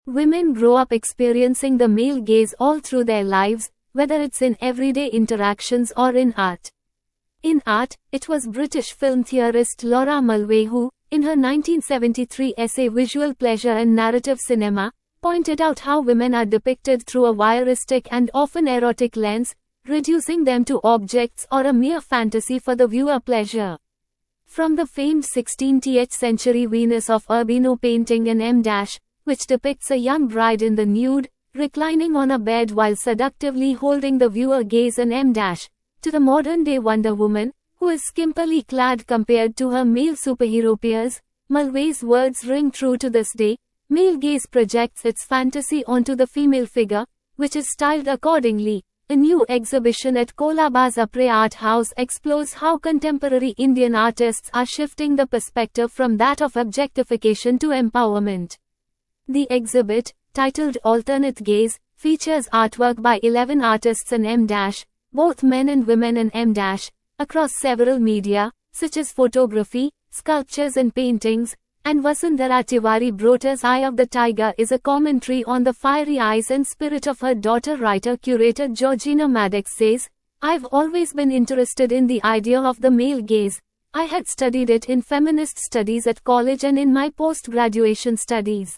Women grow up experiencing the male gaze all through their lives, whether it's in everyday interactions or in art. In art, it was British film theorist Laura Mulvey who, in her 1973 essay Visual Pleasure and Narrative Cinema, pointed out how women are depicted through a voyeuristic and often erotic lens, reducing them to objects or a mere fantasy for the viewer pleasure. From the famed 16th century Venus of Urbino painting in M-, which depicts a young bride in the nude, reclining on a bed while seductively holding the viewer gaze in M-, to the modern-day Wonder Woman, who is skimpily clad compared to her male superhero peers, Mulvey's words ring true to this day. Male gaze projects its fantasy onto the female figure, which is styled accordingly. A new exhibition at Colabas Apre Art House explores how contemporary Indian artists are shifting the perspective from that of objectification to empowerment. The exhibit, titled Alternate Gaze, features artwork by 11 artists in M-, both men and women in M-, across several media, such as photography, sculptures and paintings, and Vasundhara Tiwari Brota's Eye of the Tiger is a commentary on the fiery eyes and spirit of her daughter. Writer-curator Georgina Maddox says, "I've always been interested in the idea of the male gaze. I had studied it in feminist studies at college and in my post-graduation studies.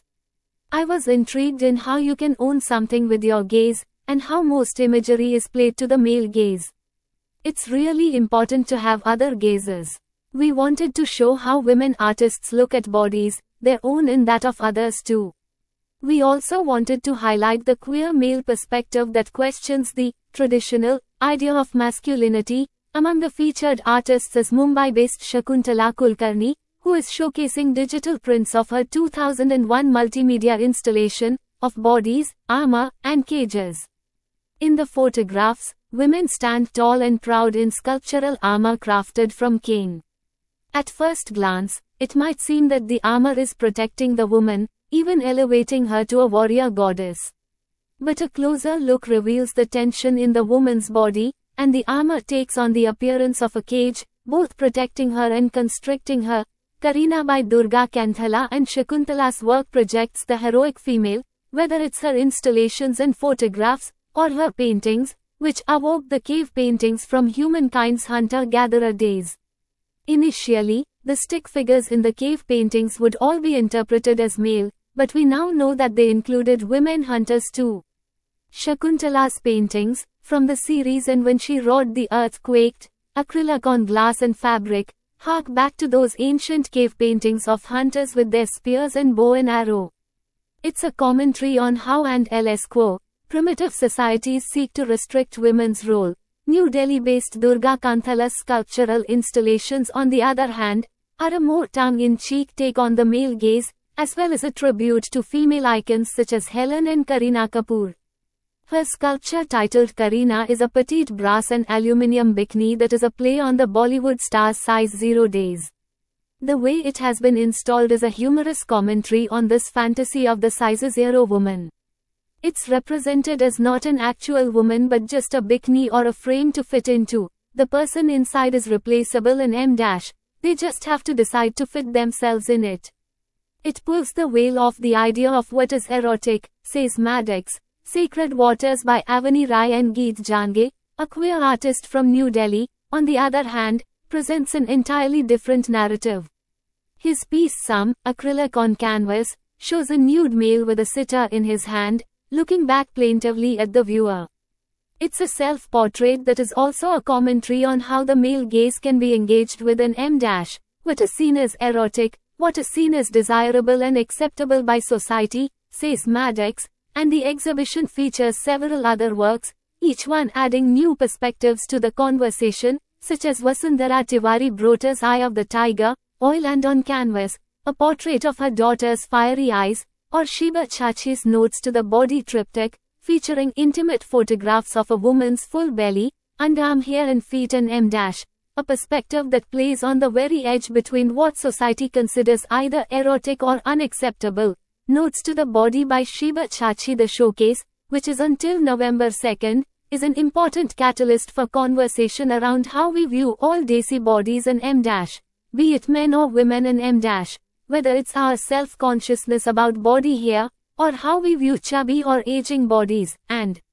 I was intrigued in how you can own something with your gaze, and how most imagery is played to the male gaze. It's really important to have other gazes. We wanted to show how women artists look at bodies, their own and that of others too. We also wanted to highlight the queer male perspective that questions the traditional idea of masculinity. Among the featured artists is Mumbai-based Shakuntala Kulkarni, who is showcasing digital prints of her 2001 multimedia installation of bodies, armor, and cages. In the photographs, women stand tall and proud in sculptural armor crafted from cane. At first glance, it might seem that the armor is protecting the woman, even elevating her to a warrior goddess. But a closer look reveals the tension in the woman's body, and the armor takes on the appearance of a cage, both protecting her and constricting her. Karina by Durga Kanthala and Shakuntala's work projects the heroic female, whether it's her installations and photographs, or her paintings, which awoke the cave paintings from humankind's hunter-gatherer days. Initially, the stick figures in the cave paintings would all be interpreted as male, but we now know that they included women hunters too. Shakuntala's paintings, from the series And When She Roared the Earth Quaked, acrylic on glass and fabric, hark back to those ancient cave paintings of hunters with their spears and bow and arrow. It's a commentary on how and ls quo, primitive societies seek to restrict women's role. New Delhi-based Durga Kanthala's sculptural installations, on the other hand, are a more tongue-in-cheek take on the male gaze, as well as a tribute to female icons such as Helen and Kareena Kapoor. Her sculpture titled Kareena is a petite brass and aluminium bikini that is a play on the Bollywood star's size 0 days. The way it has been installed is a humorous commentary on this fantasy of the size 0 woman. It's represented as not an actual woman but just a bikini or a frame to fit into. The person inside is replaceable in M-. They just have to decide to fit themselves in it. It pulls the veil off the idea of what is erotic, says Maddox. Sacred Waters by Avani Rai and Geet Jange, a queer artist from New Delhi, on the other hand, presents an entirely different narrative. His piece Some, acrylic on canvas, shows a nude male with a sitar in his hand, looking back plaintively at the viewer. It's a self-portrait that is also a commentary on how the male gaze can be engaged with in M-. What is seen as erotic, what is seen as desirable and acceptable by society, says Maddox, and the exhibition features several other works, each one adding new perspectives to the conversation, such as Vasundhara Tiwari Brota's Eye of the Tiger, Oil and on Canvas, a portrait of her daughter's fiery eyes, or Sheba Chachi's Notes to the Body triptych, featuring intimate photographs of a woman's full belly, underarm, hair and feet in M-, a perspective that plays on the very edge between what society considers either erotic or unacceptable. Notes to the Body by Sheba Chachi. The showcase, which is until November 2nd, is an important catalyst for conversation around how we view all desi bodies in M-, be it men or women in M-, whether it's our self-consciousness about body hair, or how we view chubby or aging bodies, and